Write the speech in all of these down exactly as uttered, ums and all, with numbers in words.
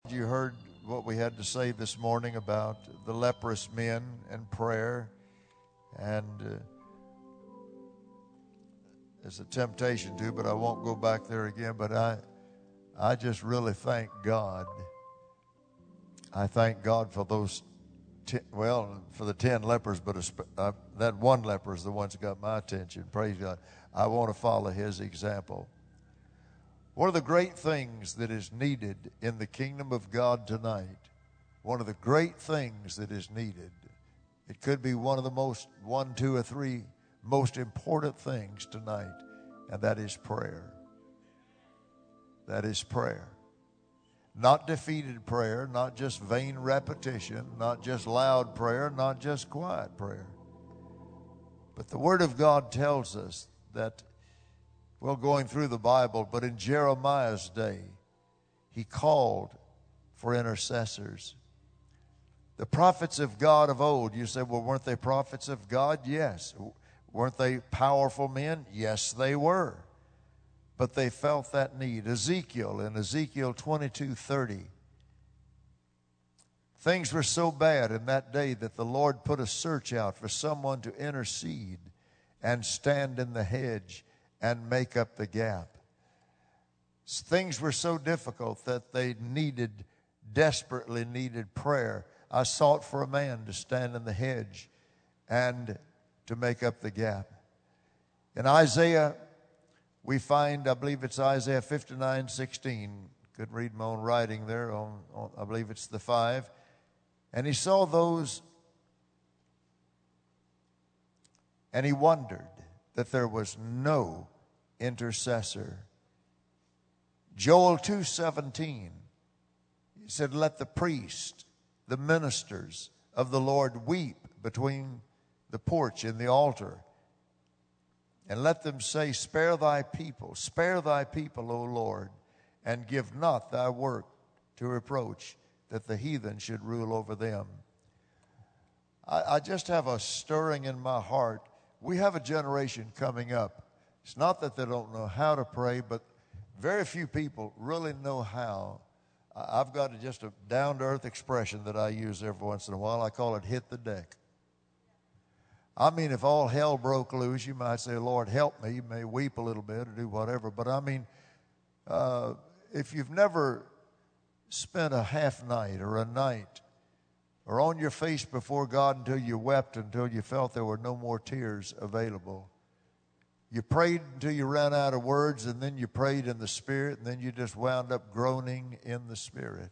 You heard what we had to say this morning about the leprous men and prayer. And uh, it's a temptation to, but I won't go back there again. But I, I just really thank God. I thank God for those, ten, well, for the ten lepers, but a, uh, that one leper is the one that got my attention. Praise God. I want to follow his example. One of the great things that is needed in the kingdom of God tonight, one of the great things that is needed, it could be one of the most, one, two, or three most important things tonight, and that is prayer. That is prayer. Not defeated prayer, not just vain repetition, not just loud prayer, not just quiet prayer. But the Word of God tells us that, well, going through the Bible, but in Jeremiah's day, he called for intercessors. The prophets of God of old, you say, well, weren't they prophets of God? Yes. Weren't they powerful men? Yes, they were. But they felt that need. Ezekiel, in Ezekiel twenty-two thirty, things were so bad in that day that the Lord put a search out for someone to intercede and stand in the hedge and make up the gap. Things were so difficult that they needed, desperately needed prayer. I sought for a man to stand in the hedge and to make up the gap. In Isaiah, we find, I believe it's Isaiah fifty-nine sixteen. Could read my own writing there on, on, I believe it's the five. And he saw those, and he wondered that there was no intercessor. Joel two seventeen, he said, let the priest, the ministers of the Lord weep between the porch and the altar, and let them say, spare thy people, spare thy people, O Lord, and give not thy work to reproach, that the heathen should rule over them. I, I just have a stirring in my heart. We have a generation coming up. It's not that they don't know how to pray, but very few people really know how. I've got a, just a down-to-earth expression that I use every once in a while. I call it hit the deck. I mean, if all hell broke loose, you might say, Lord, help me. You may weep a little bit or do whatever. But I mean, uh, if you've never spent a half night or a night or on your face before God until you wept, until you felt there were no more tears available. You prayed until you ran out of words, and then you prayed in the Spirit, and then you just wound up groaning in the Spirit.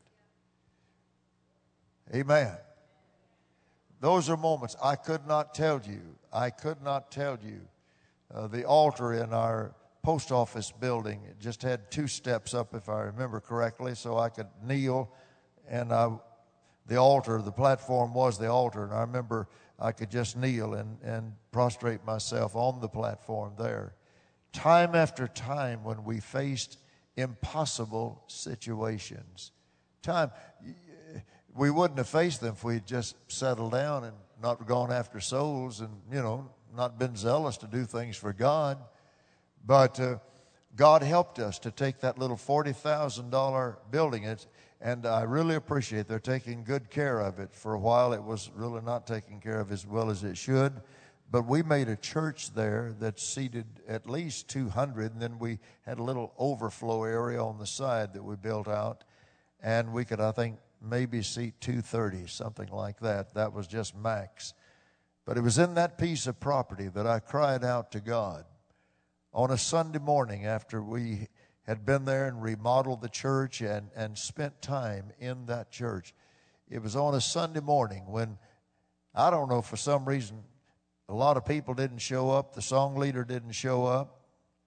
Amen. Those are moments I could not tell you. I could not tell you. Uh, the altar in our post office building, it just had two steps up, if I remember correctly, so I could kneel, and I, the altar, the platform was the altar, and I remember I could just kneel and, and prostrate myself on the platform there. Time after time when we faced impossible situations. Time, we wouldn't have faced them if we'd just settled down and not gone after souls and, you know, not been zealous to do things for God. But uh, God helped us to take that little forty thousand dollars building. It's, and I really appreciate they're taking good care of it. For a while, it was really not taken care of as well as it should. But we made a church there that seated at least two hundred. And then we had a little overflow area on the side that we built out. And we could, I think, maybe seat two thirty, something like that. That was just max. But it was in that piece of property that I cried out to God on a Sunday morning after we had been there and remodeled the church and, and spent time in that church. It was on a Sunday morning when, I don't know, for some reason, a lot of people didn't show up. The song leader didn't show up.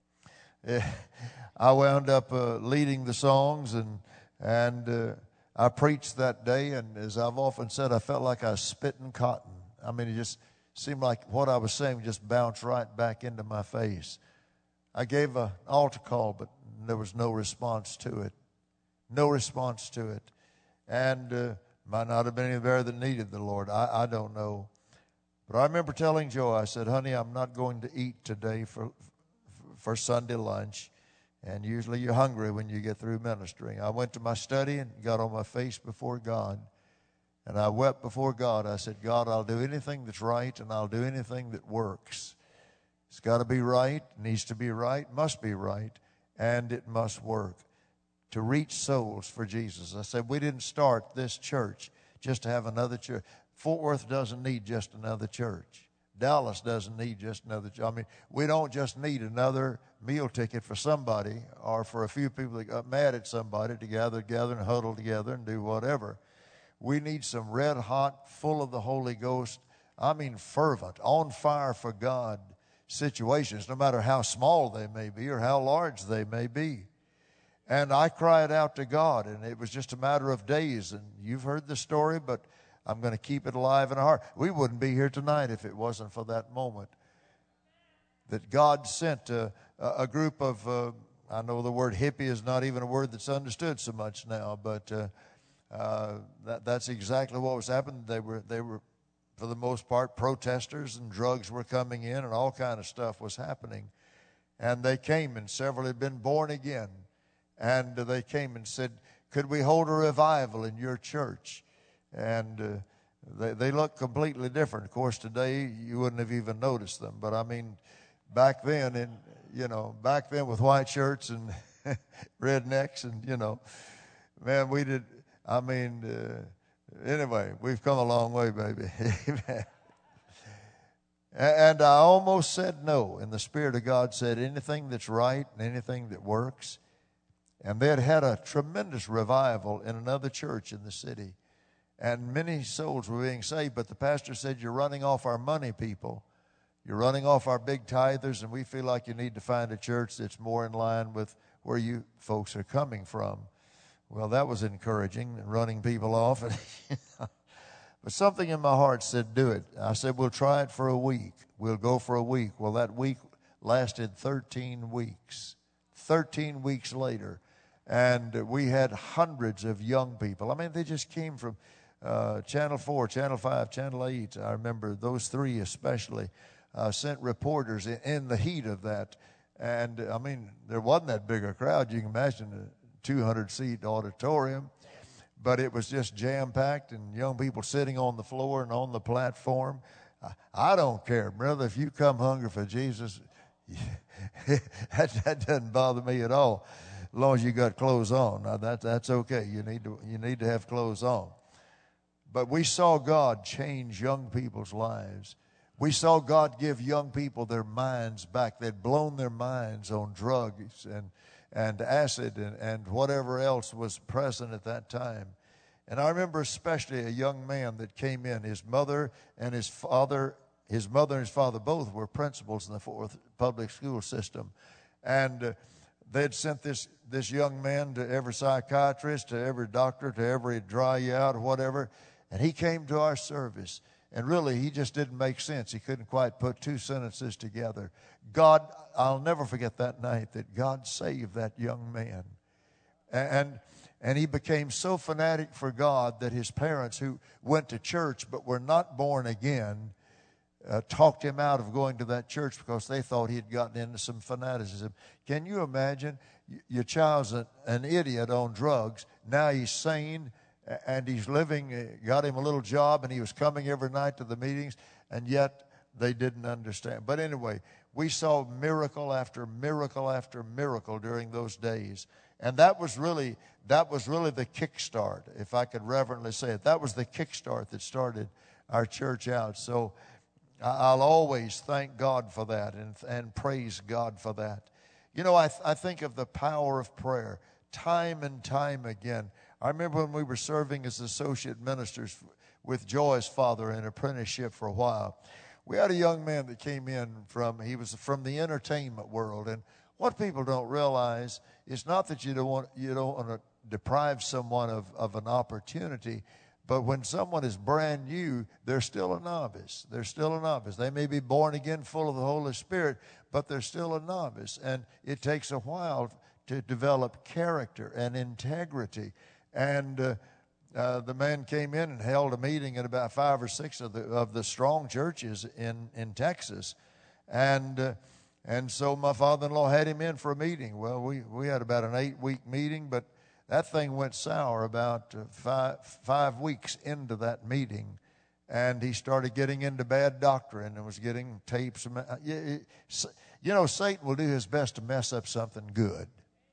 I wound up uh, leading the songs, and and uh, I preached that day, and as I've often said, I felt like I was spitting cotton. I mean, it just seemed like what I was saying just bounced right back into my face. I gave an altar call, but there was no response to it. No response to it. And uh, might not have been any there that needed the Lord. I, I don't know. But I remember telling Joe, I said, honey, I'm not going to eat today for for Sunday lunch. And usually you're hungry when you get through ministering. I went to my study and got on my face before God. And I wept before God. I said, God, I'll do anything that's right, and I'll do anything that works. It's got to be right, needs to be right, must be right, and it must work to reach souls for Jesus. I said, we didn't start this church just to have another church. Fort Worth doesn't need just another church. Dallas doesn't need just another church. I mean, we don't just need another meal ticket for somebody or for a few people that got mad at somebody to gather together and huddle together and do whatever. We need some red hot, full of the Holy Ghost, I mean fervent, on fire for God situations, no matter how small they may be or how large they may be. And I cried out to God, and it was just a matter of days. And you've heard the story, but I'm going to keep it alive in our heart. We wouldn't be here tonight if it wasn't for that moment that God sent a, a group of, uh, I know the word hippie is not even a word that's understood so much now, but uh, uh, that, that's exactly what was happening. They were, they were, for the most part, protesters, and drugs were coming in, and all kind of stuff was happening. And they came, and several had been born again. And they came and said, could we hold a revival in your church? And uh, they, they look completely different. Of course, today you wouldn't have even noticed them. But I mean, back then, in you know, back then with white shirts and rednecks and, you know, man, we did, I mean, uh, anyway, we've come a long way, baby. Amen. And I almost said no. And the Spirit of God said, anything that's right and anything that works. And they had had a tremendous revival in another church in the city. And many souls were being saved. But the pastor said, you're running off our money, people. You're running off our big tithers, and we feel like you need to find a church that's more in line with where you folks are coming from. Well, that was encouraging, running people off. But something in my heart said, do it. I said, we'll try it for a week. We'll go for a week. Well, that week lasted thirteen weeks. thirteen weeks later. And we had hundreds of young people. I mean, they just came from uh, Channel four, Channel five, Channel eight. I remember those three especially uh, sent reporters in, in the heat of that. And, I mean, there wasn't that big a crowd. You can imagine a two hundred seat auditorium. But it was just jam-packed and young people sitting on the floor and on the platform. I, I don't care, brother. If you come hungry for Jesus, that, that doesn't bother me at all. As long as you got clothes on, now that that's okay. You need to you need to have clothes on. But we saw God change young people's lives. We saw God give young people their minds back. They'd blown their minds on drugs and and acid and, and whatever else was present at that time. And I remember especially a young man that came in. His mother and his father, his mother and his father both were principals in the Fort Worth public school system. And uh, they'd sent this, this young man to every psychiatrist, to every doctor, to every dry you out or whatever. And he came to our service. And really, he just didn't make sense. He couldn't quite put two sentences together. God, I'll never forget that night that God saved that young man. And, and he became so fanatic for God that his parents, who went to church but were not born again, uh, talked him out of going to that church because they thought he had gotten into some fanaticism. Can you imagine? Your child's an, an idiot on drugs. Now he's sane. And he's living, got him a little job, and he was coming every night to the meetings, and yet they didn't understand. But anyway, we saw miracle after miracle after miracle during those days. And that was really, that was really the kickstart, if I could reverently say it. That was the kickstart that started our church out. So I'll always thank God for that and, and praise God for that. You know, I, th- I think of the power of prayer time and time again. I remember when we were serving as associate ministers with Joy's father in apprenticeship for a while. We had a young man that came in from, he was from the entertainment world. And what people don't realize is not that you don't want, you don't want to deprive someone of, of an opportunity, but when someone is brand new, they're still a novice. They're still a novice. They may be born again full of the Holy Spirit, but they're still a novice. And it takes a while to develop character and integrity. And uh, uh, the man came in and held a meeting at about five or six of the of the strong churches in, in Texas. And uh, And so my father-in-law had him in for a meeting. Well, we, we had about an eight-week meeting, but that thing went sour about uh, five, five weeks into that meeting. And he started getting into bad doctrine and was getting tapes. You know, Satan will do his best to mess up something good.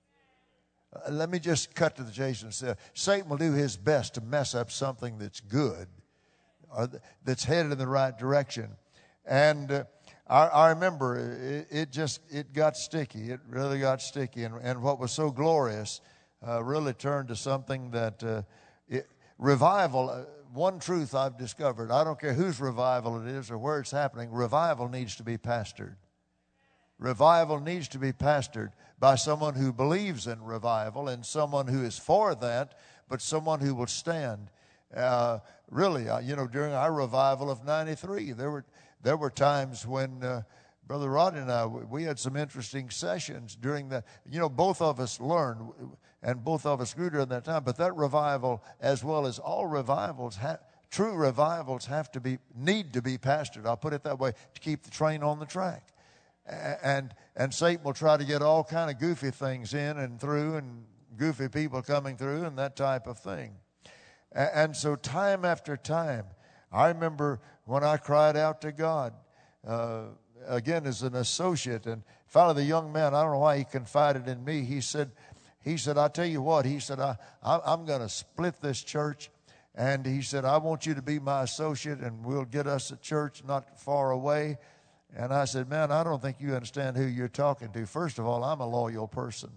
Uh, let me just cut to the chase and say, Satan will do his best to mess up something that's good, or that's headed in the right direction. And uh, I, I remember it, it just, it got sticky. It really got sticky. And, and what was so glorious uh, really turned to something that uh, it, revival... Uh, One truth I've discovered, I don't care whose revival it is or where it's happening, revival needs to be pastored. Revival needs to be pastored by someone who believes in revival and someone who is for that, but someone who will stand. Uh, really, uh, you know, during our revival of ninety-three, there were there were times when uh, Brother Rodney and I, we had some interesting sessions during that. You know, both of us learned, and both of us grew during that time. But that revival, as well as all revivals, ha- true revivals have to be, need to be pastored. I'll put it that way, to keep the train on the track. And and Satan will try to get all kind of goofy things in and through, and goofy people coming through, and that type of thing. And so time after time, I remember when I cried out to God, uh, again as an associate, and finally the young man, I don't know why he confided in me. He said, he said, I tell you what, he said, I, I I'm going to split this church. And he said, I want you to be my associate, and we'll get us a church not far away. And I said, man, I don't think you understand who you're talking to. First of all, I'm a loyal person.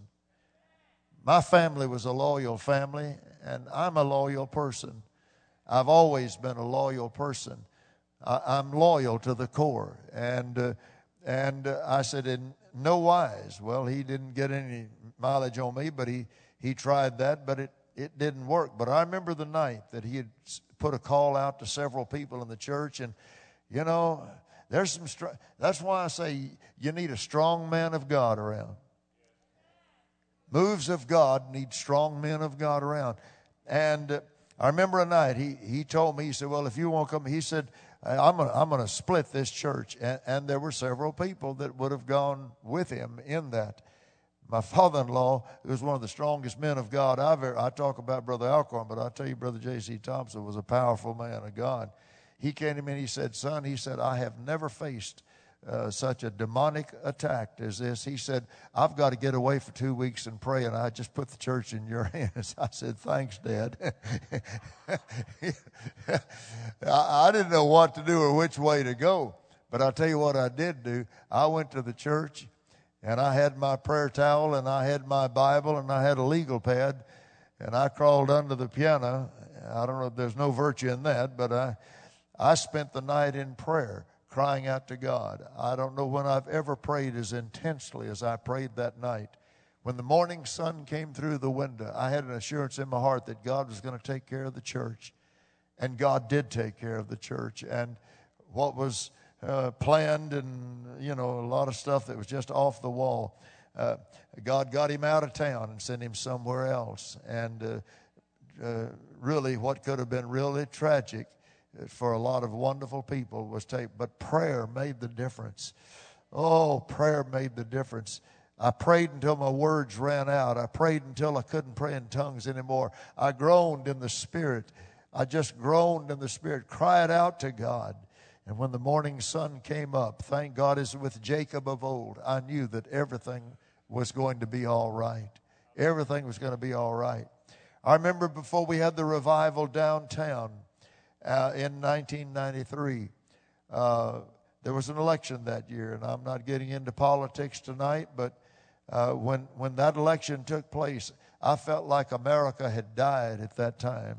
My family was a loyal family, and I'm a loyal person. I've always been a loyal person. I, I'm loyal to the core. And uh, and uh, I said, in no wise. Well, he didn't get any mileage on me, but he, he tried that, but it, it didn't work. But I remember the night that he had put a call out to several people in the church, and, you know, there's some. Str- that's why I say you need a strong man of God around. Moves of God need strong men of God around. And uh, I remember a night he he told me, he said, well, if you won't come, he said, I'm gonna, I'm going to split this church. And, and there were several people that would have gone with him in that. My father-in-law, who was one of the strongest men of God I've ever, I talk about Brother Alcorn, but I tell you, Brother J C Thompson was a powerful man of God. He came to me and he said, son, he said, I have never faced uh, such a demonic attack as this. He said, I've got to get away for two weeks and pray, and I just put the church in your hands. I said, thanks, Dad. I, I didn't know what to do or which way to go. But I'll tell you what I did do. I went to the church, and I had my prayer towel, and I had my Bible, and I had a legal pad, and I crawled under the piano. I don't know if there's no virtue in that, but I... I spent the night in prayer, crying out to God. I don't know when I've ever prayed as intensely as I prayed that night. When the morning sun came through the window, I had an assurance in my heart that God was going to take care of the church. And God did take care of the church. And what was uh, planned and, you know, a lot of stuff that was just off the wall, uh, God got him out of town and sent him somewhere else. And uh, uh, really what could have been really tragic for a lot of wonderful people was taken. But prayer made the difference. Oh, prayer made the difference. I prayed until my words ran out. I prayed until I couldn't pray in tongues anymore. I groaned in the Spirit. I just groaned in the Spirit, cried out to God. And when the morning sun came up, thank God, as with Jacob of old, I knew that everything was going to be all right. Everything was going to be all right. I remember before we had the revival downtown, Uh, in nineteen ninety-three, uh, there was an election that year, and I'm not getting into politics tonight, but uh, when when that election took place, I felt like America had died at that time,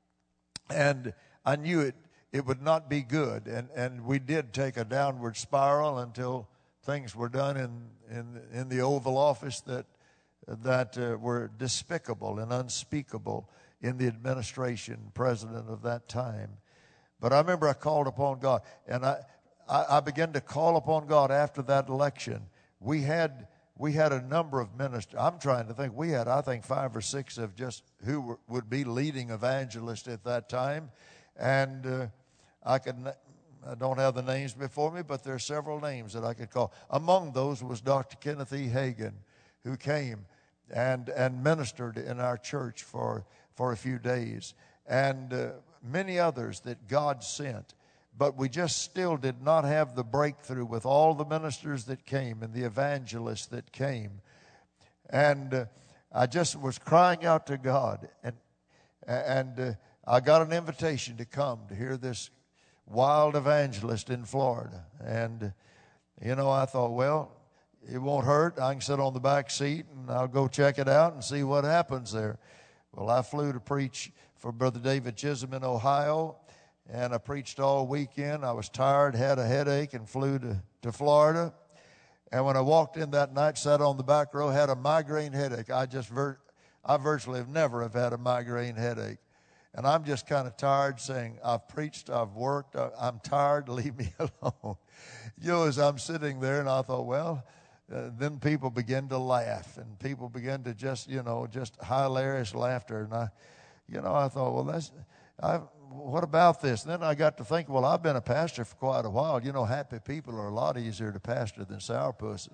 and I knew it it would not be good, and, and we did take a downward spiral until things were done in in, in the Oval Office that that uh, were despicable and unspeakable in the administration, president of that time. But I remember I called upon God, and I, I, I began to call upon God after that election. We had we had a number of ministers. I'm trying to think. We had, I think, five or six of just who were, would be leading evangelists at that time. And uh, I could I don't have the names before me, but there are several names that I could call. Among those was Doctor Kenneth E. Hagin, who came and and ministered in our church for, for a few days, and uh, many others that God sent. But we just still did not have the breakthrough with all the ministers that came and the evangelists that came. And uh, I just was crying out to God, and and uh, I got an invitation to come to hear this wild evangelist in Florida. And, uh, you know, I thought, well, it won't hurt. I can sit on the back seat and I'll go check it out and see what happens there. Well, I flew to preach for Brother David Chisholm in Ohio, and I preached all weekend. I was tired, had a headache, and flew to, to Florida. And when I walked in that night, sat on the back row, had a migraine headache. I just, vir- I virtually have never have had a migraine headache. And I'm just kind of tired, saying, I've preached, I've worked, I'm tired, leave me alone. You know, as I'm sitting there, and I thought, well, uh, then people begin to laugh, and people begin to just, you know, just hilarious laughter. And I, you know, I thought, well, that's, I, what about this? And then I got to think, well, I've been a pastor for quite a while. You know, happy people are a lot easier to pastor than sourpuss.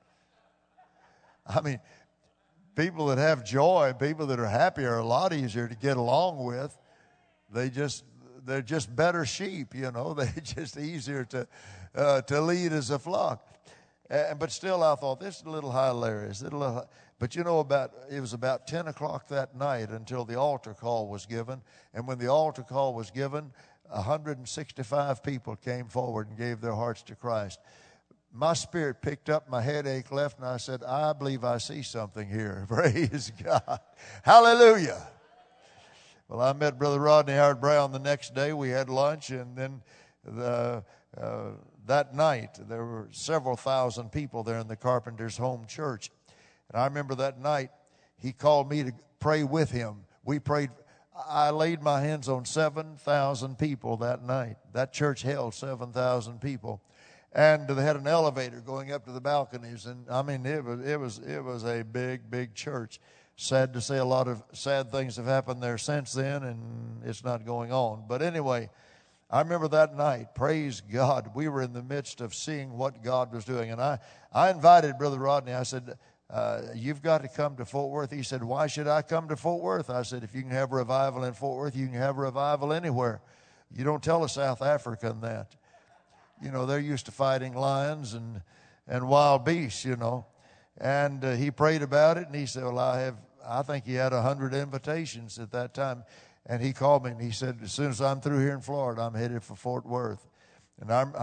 I mean, people that have joy, people that are happy are a lot easier to get along with. They just, they're just better sheep, you know. They're just easier to uh, to lead as a flock. Uh, but still, I thought, this is a little hilarious. A little, but you know, about it was about ten o'clock that night until the altar call was given. And when the altar call was given, one hundred sixty-five people came forward and gave their hearts to Christ. My spirit picked up, my headache left, and I said, I believe I see something here. Praise God. Hallelujah. Well, I met Brother Rodney Howard Brown the next day. We had lunch, and then the, uh, that night there were several thousand people there in the Carpenter's home church. And I remember that night he called me to pray with him. We prayed. I laid my hands on seven thousand people that night. That church held seven thousand people. And they had an elevator going up to the balconies, and I mean, it was it was it was a big, big church. Sad to say, a lot of sad things have happened there since then, and it's not going on. But anyway, I remember that night. Praise God, we were in the midst of seeing what God was doing, and I I invited Brother Rodney. I said, uh, "You've got to come to Fort Worth." He said, "Why should I come to Fort Worth?" I said, "If you can have revival in Fort Worth, you can have revival anywhere. You don't tell a South African that." You know, they're used to fighting lions and, and wild beasts, you know. And uh, he prayed about it, and he said, well, I have, I think he had a hundred invitations at that time. And he called me, and he said, as soon as I'm through here in Florida, I'm headed for Fort Worth. And I'm,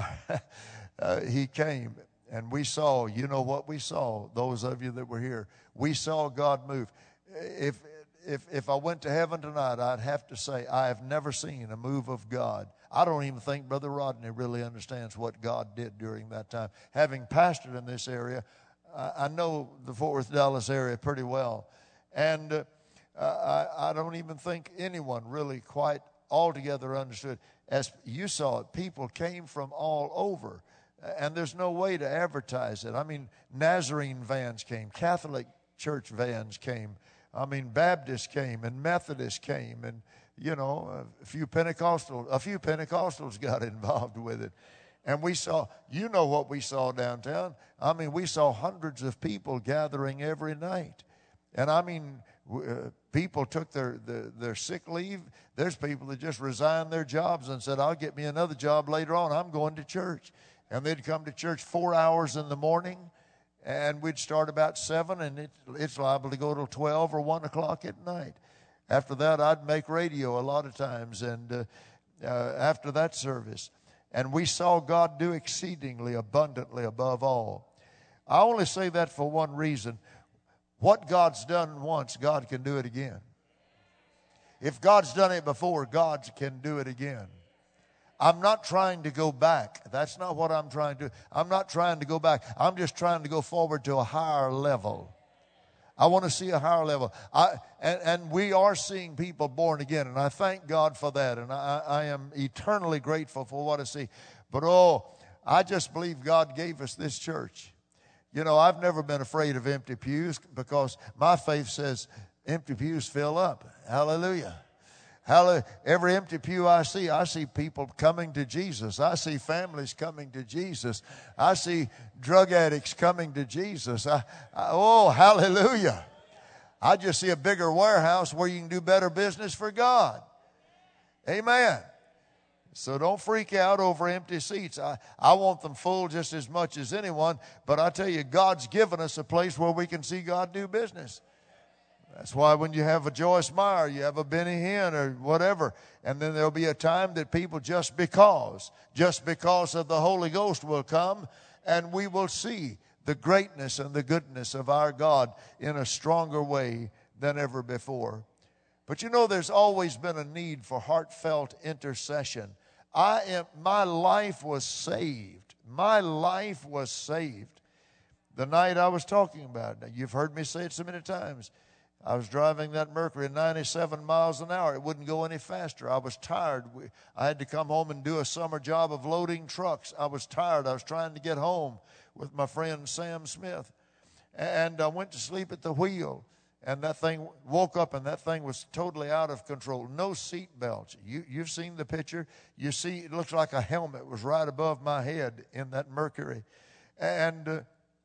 uh, he came, and we saw, you know what we saw, those of you that were here. We saw God move. If, if, if I went to heaven tonight, I'd have to say I have never seen a move of God. I don't even think Brother Rodney really understands what God did during that time. Having pastored in this area, I, I know the Fort Worth, Dallas area pretty well. And uh, I, I don't even think anyone really quite altogether understood. As you saw it, people came from all over. And there's no way to advertise it. I mean, Nazarene vans came, Catholic church vans came. I mean, Baptists came and Methodists came, and you know, a few Pentecostals, a few Pentecostals got involved with it. And we saw, you know what we saw downtown. I mean, we saw hundreds of people gathering every night. And I mean, uh, people took their, their, their sick leave. There's people that just resigned their jobs and said, I'll get me another job later on. I'm going to church. And they'd come to church four hours in the morning, and we'd start about seven, and it, it's liable to go till twelve or one o'clock at night. After that, I'd make radio a lot of times, and uh, uh, after that service. And we saw God do exceedingly abundantly above all. I only say that for one reason. What God's done once, God can do it again. If God's done it before, God can do it again. I'm not trying to go back. That's not what I'm trying to do. I'm not trying to go back. I'm just trying to go forward to a higher level. I want to see a higher level. I, and, and we are seeing people born again, and I thank God for that, and I, I am eternally grateful for what I see. But, oh, I just believe God gave us this church. You know, I've never been afraid of empty pews because my faith says empty pews fill up. Hallelujah. Hallelujah. Every empty pew I see, I see people coming to Jesus. I see families coming to Jesus. I see drug addicts coming to Jesus. I, I, oh, hallelujah. I just see a bigger warehouse where you can do better business for God. Amen. So don't freak out over empty seats. I, I want them full just as much as anyone. But I tell you, God's given us a place where we can see God do business. That's why when you have a Joyce Meyer, you have a Benny Hinn or whatever, and then there'll be a time that people just because, just because of the Holy Ghost will come, and we will see the greatness and the goodness of our God in a stronger way than ever before. But you know, there's always been a need for heartfelt intercession. I am, my life was saved. My life was saved the night I was talking about it. Now, you've heard me say it so many times. I was driving that Mercury at ninety-seven miles an hour. It wouldn't go any faster. I was tired. We, I had to come home and do a summer job of loading trucks. I was tired. I was trying to get home with my friend Sam Smith. And I went to sleep at the wheel. And that thing woke up, and that thing was totally out of control. No seat belts. You, you've seen the picture. You see, it looks like a helmet was right above my head in that Mercury. And... Uh,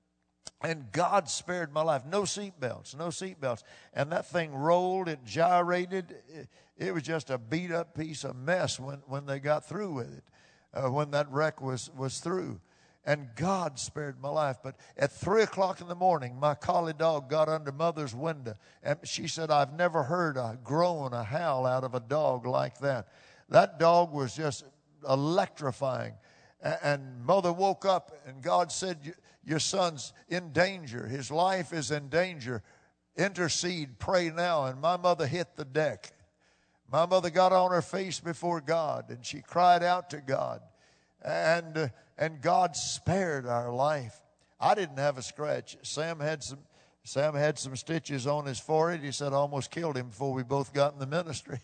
And God spared my life. No seat belts, no seat belts. And that thing rolled, it gyrated. It, it was just a beat-up piece of mess when, when they got through with it, uh, when that wreck was, was through. And God spared my life. But at three o'clock in the morning, my collie dog got under Mother's window. And she said, I've never heard a groan, a howl out of a dog like that. That dog was just electrifying. And Mother woke up, and God said, your son's in danger. His life is in danger. Intercede, pray now. And my mother hit the deck. My mother got on her face before God, and she cried out to God. And, uh, and God spared our life. I didn't have a scratch. Sam had some, Sam had some stitches on his forehead. He said I almost killed him before we both got in the ministry.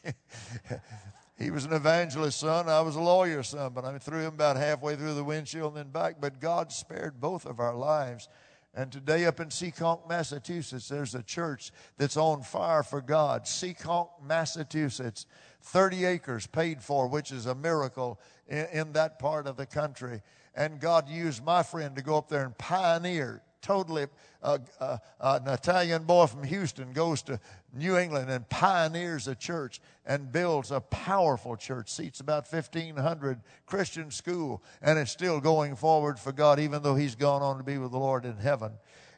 He was an evangelist's son. I was a lawyer's son. But I threw him about halfway through the windshield and then back. But God spared both of our lives. And today up in Seekonk, Massachusetts, there's a church that's on fire for God. Seekonk, Massachusetts. thirty acres paid for, which is a miracle in, in that part of the country. And God used my friend to go up there and pioneer. Totally, uh, uh, uh, an Italian boy from Houston goes to New England and pioneers a church and builds a powerful church. Seats about fifteen hundred, Christian school, and it's still going forward for God, even though he's gone on to be with the Lord in heaven.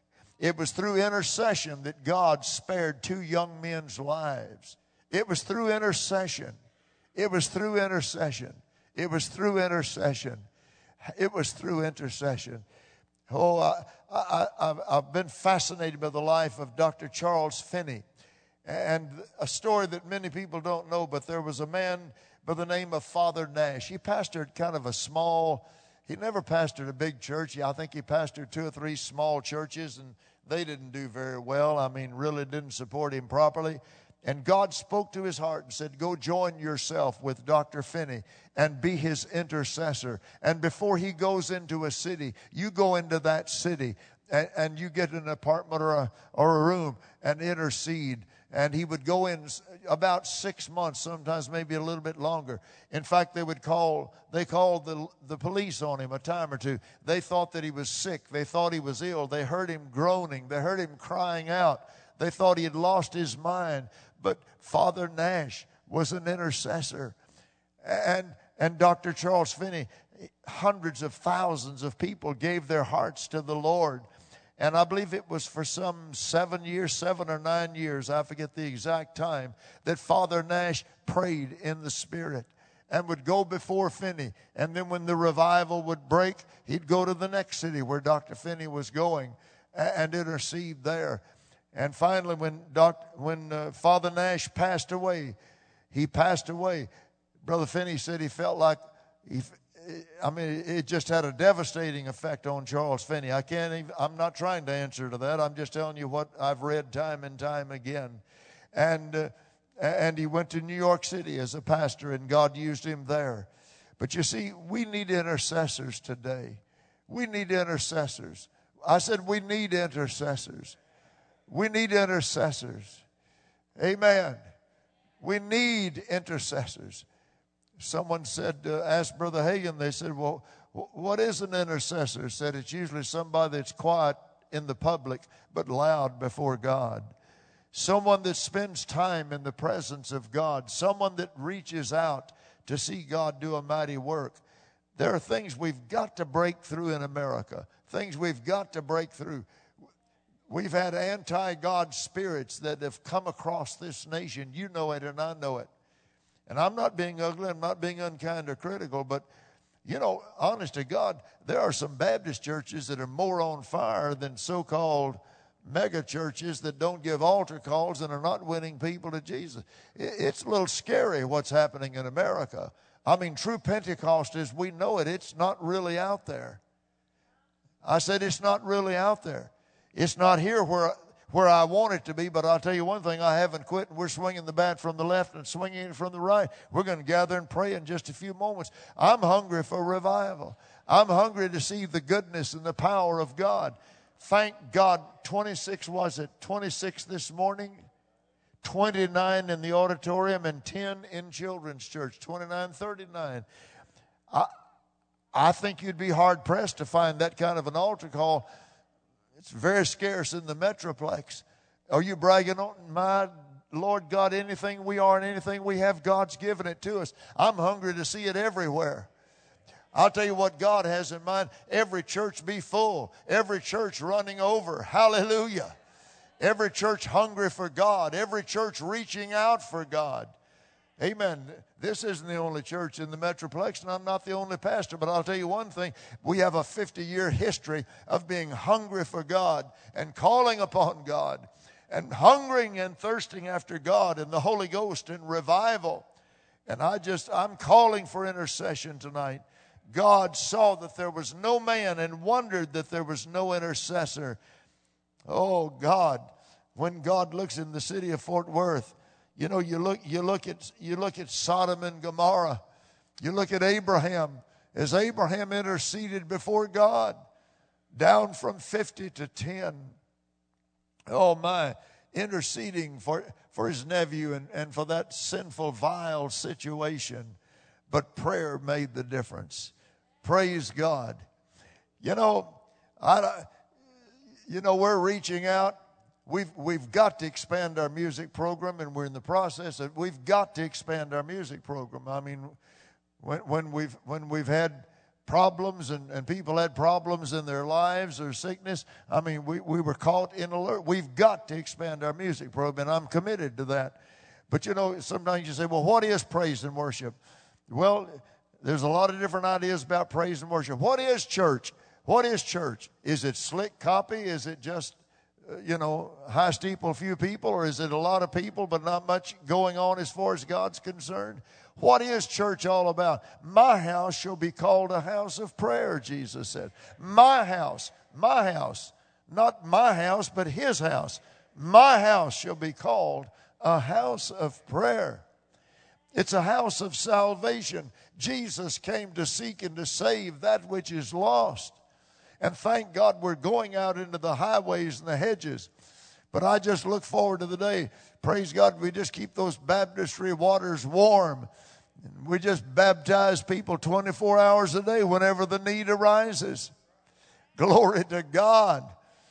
It was through intercession that God spared two young men's lives. It was through intercession. It was through intercession. It was through intercession. It was through intercession. Oh, I, I, I've, I've been fascinated by the life of Doctor Charles Finney. And a story that many people don't know, but there was a man by the name of Father Nash. He pastored kind of a small, he never pastored a big church. I think he pastored two or three small churches, and they didn't do very well. I mean, really didn't support him properly. And God spoke to his heart and said, go join yourself with Doctor Finney and be his intercessor. And before he goes into a city, you go into that city and, and you get an apartment or a, or a room and intercede. And he would go in about six months, sometimes maybe a little bit longer. In fact, they would call, they called the, the police on him a time or two. They thought that he was sick. They thought he was ill. They heard him groaning. They heard him crying out. They thought he had lost his mind. But Father Nash was an intercessor. And, and Doctor Charles Finney, hundreds of thousands of people gave their hearts to the Lord. And I believe it was for some seven years, seven or nine years, I forget the exact time, that Father Nash prayed in the Spirit and would go before Finney. And then when the revival would break, he'd go to the next city where Doctor Finney was going and intercede there. And finally, when Doctor when uh, Father Nash passed away, he passed away. Brother Finney said he felt like, he, I mean, it just had a devastating effect on Charles Finney. I can't even, I'm not trying to answer to that. I'm just telling you what I've read time and time again. And, uh, and he went to New York City as a pastor, and God used him there. But you see, we need intercessors today. We need intercessors. I said we need intercessors. We need intercessors. Amen. We need intercessors. Someone said, uh, asked Brother Hagin, they said, well, what is an intercessor? Said it's usually somebody that's quiet in the public but loud before God. Someone that spends time in the presence of God. Someone that reaches out to see God do a mighty work. There are things we've got to break through in America. Things we've got to break through. We've had anti-God spirits that have come across this nation. You know it and I know it. And I'm not being ugly, I'm not being unkind or critical, but, you know, honest to God, there are some Baptist churches that are more on fire than so-called mega churches that don't give altar calls and are not winning people to Jesus. It's a little scary what's happening in America. I mean, true Pentecost as we know it, it's not really out there. I said it's not really out there. It's not here where where I want it to be, but I'll tell you one thing, I haven't quit, and we're swinging the bat from the left and swinging it from the right. We're going to gather and pray in just a few moments. I'm hungry for revival. I'm hungry to see the goodness and the power of God. Thank God, twenty-six was it? twenty-six this morning, twenty-nine in the auditorium, and ten in Children's Church, twenty-nine, thirty-nine. I, I think you'd be hard-pressed to find that kind of an altar call. It's very scarce in the Metroplex. Are you bragging on my Lord God? Anything we are and anything we have, God's given it to us. I'm hungry to see it everywhere. I'll tell you what God has in mind. Every church be full. Every church running over. Hallelujah. Every church hungry for God. Every church reaching out for God. Amen. This isn't the only church in the Metroplex, and I'm not the only pastor, but I'll tell you one thing. We have a fifty-year history of being hungry for God and calling upon God and hungering and thirsting after God and the Holy Ghost and revival. And I just, I'm calling for intercession tonight. God saw that there was no man and wondered that there was no intercessor. Oh, God, when God looks in the city of Fort Worth, you know, you look, you look at, you look at Sodom and Gomorrah. You look at Abraham. As Abraham interceded before God, down from fifty to ten. Oh my, interceding for, for his nephew and, and for that sinful, vile situation. But prayer made the difference. Praise God. You know, I, you know, we're reaching out. We've, we've got to expand our music program, and we're in the process of, we've got to expand our music program. I mean, when, when we've, when we've had problems and, and people had problems in their lives or sickness, I mean, we, we were caught in alert. We've got to expand our music program, and I'm committed to that. But, you know, sometimes you say, well, what is praise and worship? Well, there's a lot of different ideas about praise and worship. What is church? What is church? Is it slick copy? Is it just, uh, you know, high steeple, few people? Or is it a lot of people but not much going on as far as God's concerned? What is church all about? My house shall be called a house of prayer, Jesus said. My house, my house, not my house, but his house. My house shall be called a house of prayer. It's a house of salvation. Jesus came to seek and to save that which is lost. And thank God we're going out into the highways and the hedges. But I just look forward to the day, praise God, we just keep those baptistry waters warm. We just baptize people twenty-four hours a day whenever the need arises. Glory to God.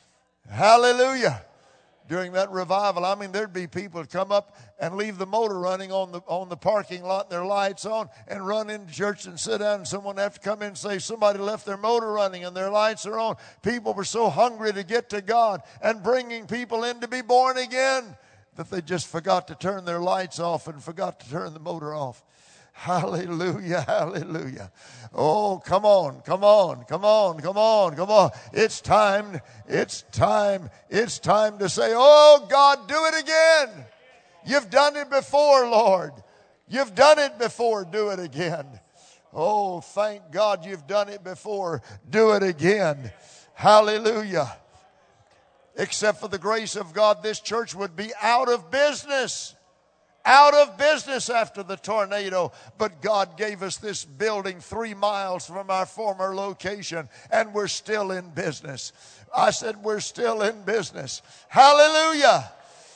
Hallelujah. During that revival, I mean, there'd be people that come up and leave the motor running on the on the parking lot and their lights on and run into church and sit down, and someone have to come in and say somebody left their motor running and their lights are on. People were so hungry to get to God and bringing people in to be born again that they just forgot to turn their lights off and forgot to turn the motor off. Hallelujah, hallelujah. Oh, come on, come on, come on, come on, come on. It's time, it's time, it's time to say, oh, God, do it again. You've done it before, Lord. You've done it before, do it again. Oh, thank God you've done it before, do it again. Hallelujah. Except for the grace of God, this church would be out of business. Out of business after the tornado. But God gave us this building three miles from our former location, and we're still in business. I said we're still in business. Hallelujah.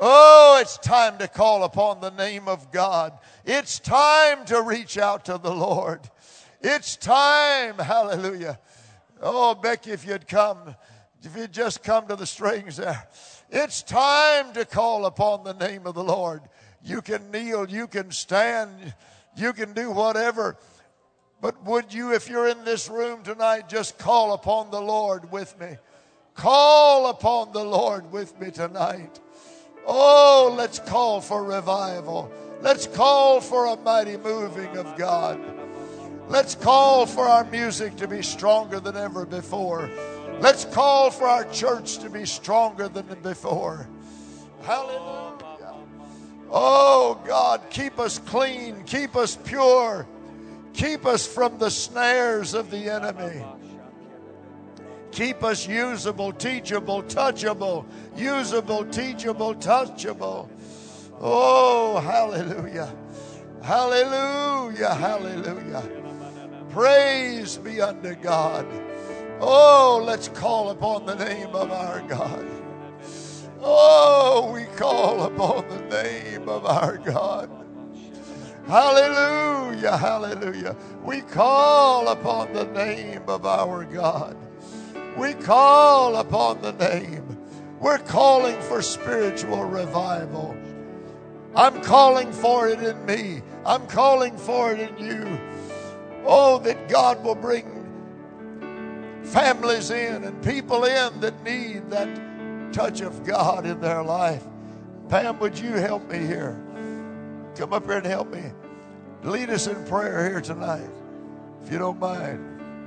Oh, it's time to call upon the name of God. It's time to reach out to the Lord. It's time. Hallelujah. Oh, Becky, if you'd come, if you'd just come to the strings there. It's time to call upon the name of the Lord. You can kneel, you can stand, you can do whatever. But would you, if you're in this room tonight, just call upon the Lord with me. Call upon the Lord with me tonight. Oh, let's call for revival. Let's call for a mighty moving of God. Let's call for our music to be stronger than ever before. Let's call for our church to be stronger than before. Hallelujah. Oh, God, keep us clean. Keep us pure. Keep us from the snares of the enemy. Keep us usable, teachable, touchable. Usable, teachable, touchable. Oh, hallelujah. Hallelujah, hallelujah. Praise be unto God. Oh, let's call upon the name of our God. Oh, we call upon the name of our God. Hallelujah, hallelujah. We call upon the name of our God. We call upon the name. We're calling for spiritual revival. I'm calling for it in me. I'm calling for it in you. Oh, that God will bring families in and people in that need that touch of God in their life. Pam, would you help me here? Come up here and help me. Lead us in prayer here tonight, if you don't mind.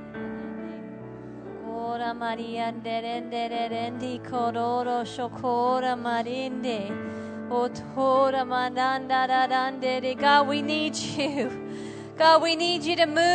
Ora Maria nderendererendi kororo shokora marinde. Otora mananda randere. God, we need you. God, we need you to move.